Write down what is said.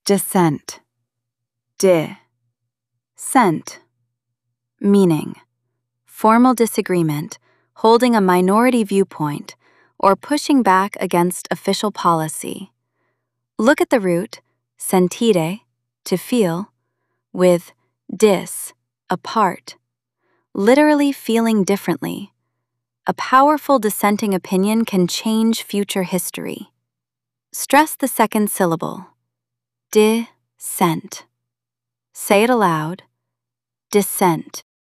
Dissent. Dissent. Meaning: formal disagreement, holding a minority viewpoint, or pushing back against official policy. Look at the root, sentire, to feel, with dis, apart, literally feeling differently. A powerful dissenting opinion can change future history. Stress the second syllable. Dissent. Say it aloud. Dissent.